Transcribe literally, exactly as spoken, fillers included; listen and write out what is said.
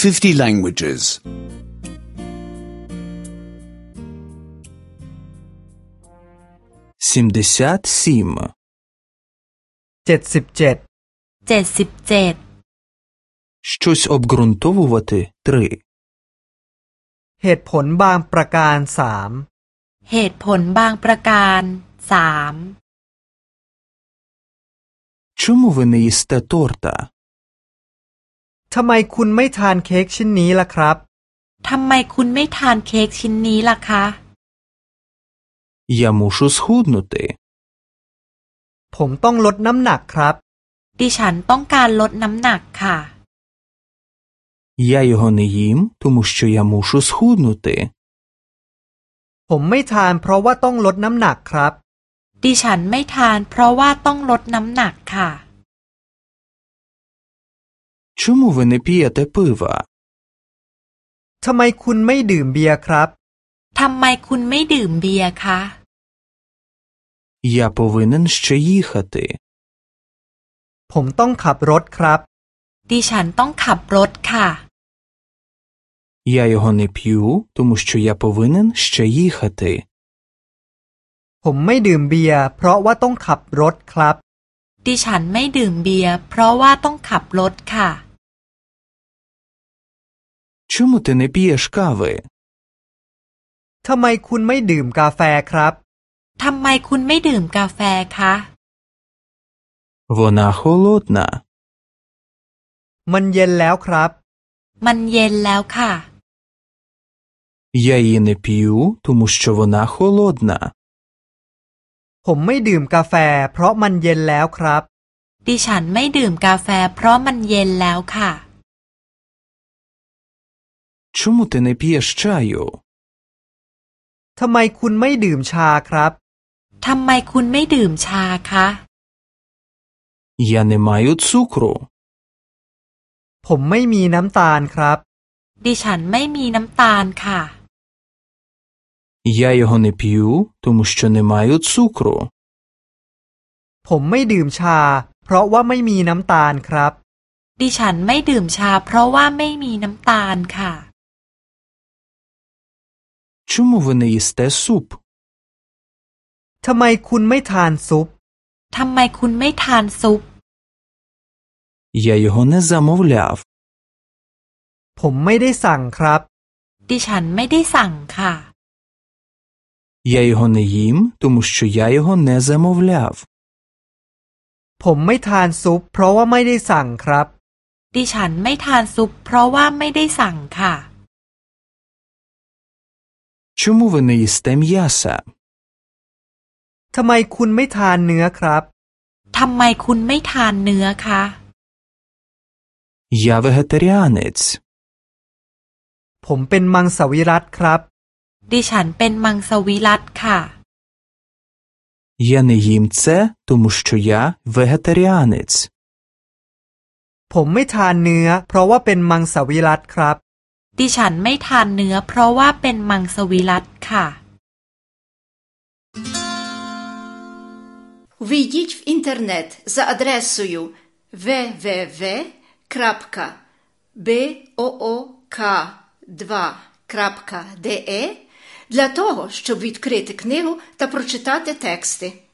fifty languages. сімдесят сім. เจ็ดสิบเจ็ดเจ็ดสิบเจ็ด Щось обґрунтовувати – три. เหตุผลบางประการสามเหตุผลบางประการสาม Чому ви не їсте торта? ทำไมคุณไม่ทานเค้กชิ้นนี้ล่ะครับทำไมคุณไม่ทานเค้กชิ้นนี้ล่ะคะ Я мушу схуднути. ผมต้องลดน้ำหนักครับดิฉันต้องการลดน้ำหนักค่ะ Я його не їм, тому що я мушу схуднути. ผมไม่ทานเพราะว่าต้องลดน้ำหนักครับดิฉันไม่ทานเพราะว่าต้องลดน้ำหนักค่ะ Чому ви не п'єте пива? ทำไมคุณไม่ดื่มเบียร์ครับทำไมคุณไม่ดื่มเบียร์คะ Я повинен ще їхати. ผมต้องขับรถครับดิฉันต้องขับรถค่ะ Я його не п'ю, тому що я повинен ще їхати. ผมไม่ดื่มเบียร์เพราะว่าต้องขับรถครับดิฉันไม่ดื่มเบียร์เพราะว่าต้องขับรถค่ะ Чому ти не п'єш кави? ทำไมคุณไม่ดื่มกาแฟครับทำไมคุณไม่ดื่มกาแฟคะ Вона холодна. มันเย็นแล้วครับมันเย็นแล้วค่ะ Я її не п'ю, тому що вона холодна. ผมไม่ดื่มกาแฟเพราะมันเย็นแล้วครับดิฉันไม่ดื่มกาแฟเพราะมันเย็นแล้วค่ะ Чому ти не п'єш чаю? ทำไมคุณไม่ดื่มชาครับทำไมคุณไม่ดื่มชาคะ Я не маю цукру. ผมไม่มีน้ำตาลครับดิฉันไม่มีน้ำตาลค่ะ Я його не п'ю, тому що не маю цукру. ผมไม่ดื่มชาเพราะว่าไม่มีน้ำตาลครับดิฉันไม่ดื่มชาเพราะว่าไม่มีน้ำตาลค่ะ Чому ви не їсте суп? ทำไมคุณไม่ทานซุปทำไมคุณไม่ทานซุป Я його не замовляв. ผมไม่ได้สั่งครับดิฉันไม่ได้สั่งค่ะ Я його не їм, тому що я його не замовляв. ผมไม่ทานซุปเพราะว่าไม่ได้สั่งครับดิฉันไม่ทานซุปเพราะว่าไม่ได้สั่งค่ะ Чому ви не їсте м'яса? ทำไมคุณไม่ทานเนื้อครับทำไมคุณไม่ทานเนื้อคะ Я вегетаріанець. ผมเป็นมังสวิรัติครับดิฉันเป็นมังสวิรัติค่ะ Я не їм це, тому що я вегетаріанець. ผมไม่ทานเนื้อเพราะว่าเป็นมังสวิรัติครับดิฉันไม่ทานเนื้อเพราะว่าเป็นมังสวิรัติค่ะ Ввійдіть в інтернет за адресою double-u double-u double-u крапка book два крапка de для того, щоб відкрити книгу та прочитати тексти.